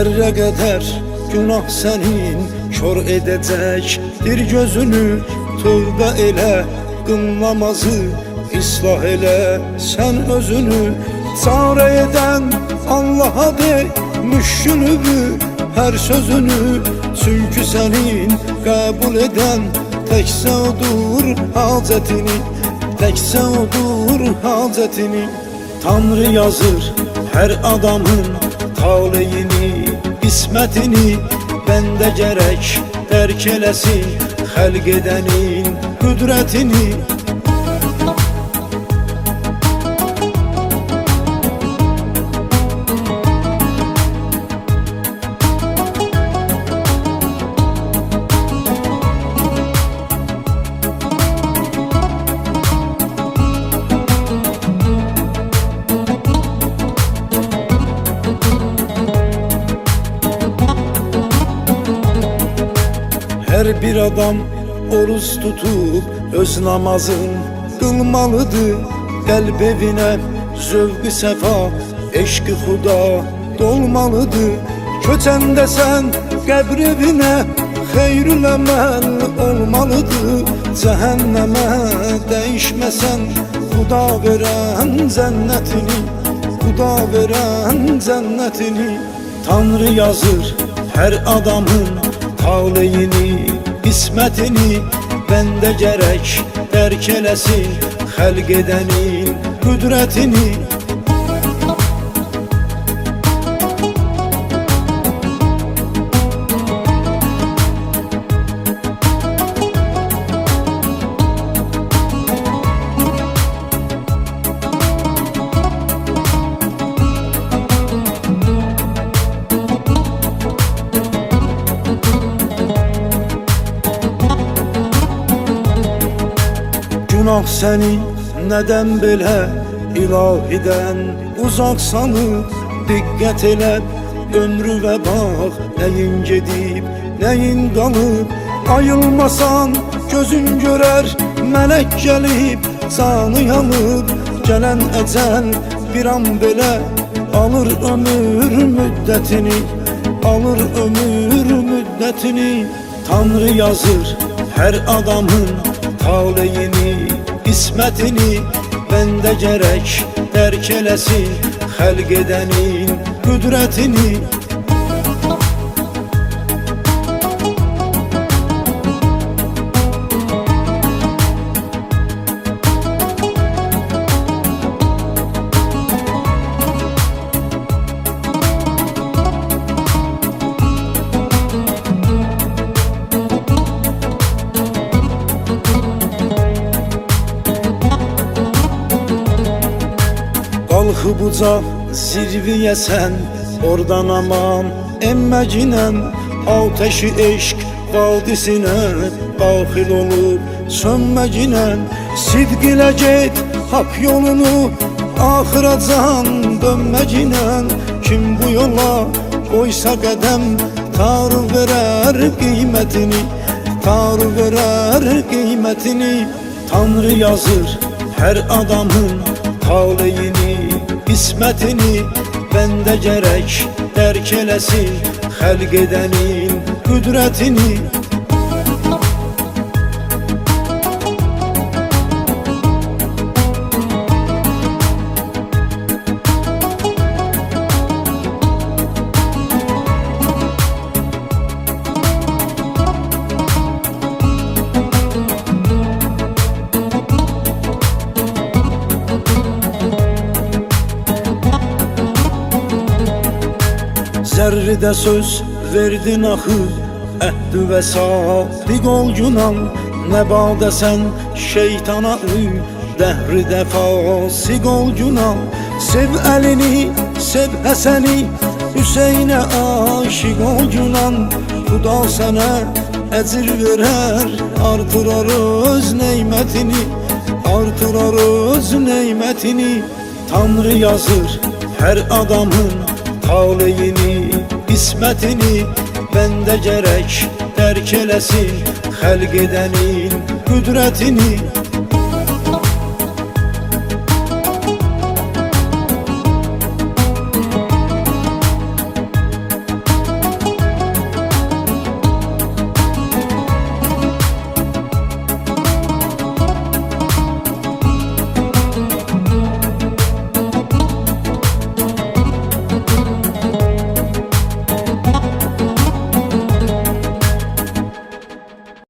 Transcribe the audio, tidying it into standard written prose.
Zerre kadar günah senin kör edecektir gözünü. Tövbe ele, kıl namazı, ıslah ele sen özünü. Çare eden Allah'a de müşkülübü her sözünü. Çünkü senin kabul eden tekse odur hacetini, tekse odur hacetini. Tanrı yazır her adamın taleyini, ismetini. Bende gerek terk elesin halk edenin kudretini. Her bir adam oruç tutup öz namazın kılmalıdır. Kalp evine zövk-ü sefa, eşk-i huda dolmalıdır. Köçende sen kabr evine hayrül emel olmalıdır. Cehenneme değişmesen Huda veren cennetini, Huda veren cennetini. Tanrı yazır her adamın taleyini, ismetini. Bende gerek terk elesin halk edenin kudretini. Günah seni neden böyle ilahiden uzak sanıp? Dikkat ele ömrü ve bak neyin gedib neyin kalıp. Ayılmasan gözün görer melek gelip canı yanıp. Gelen ecel bir an belə alır ömür müddetini, alır ömür müddetini. Tanrı yazır her adamın taleyini, ismetini. Bende gerek terk elesin halk edenin kudretini. Kalkıp uca zirveye sen oradan aman emmecinen. Ateşi eşk vadisine dahil olup sönmecinen. Sidq ile get hak yolunu ahıra can dönmecinen. Kim bu yola koysa kadem tar verer kıymetini, tar verer kıymetini. Tanrı yazır her adamın taleyini, ismetini. Bende gerek terk elesin halk edenin kudretini. Zerride söz verdin axı, əhd və sadiq ol Yunan. Ne bağda sen şeytana uy, dəhridə fasik ol Yunan. Sev elini, sev Həsəni, Hüseyn'e aşık ol Yunan. Xuda sənə əcir verər, artırar öz neymətini, artırar öz neymətini. Tanrı yazır her adamın taleyini, ismetini. Bende gerek terk elesin halk edenin kudretini.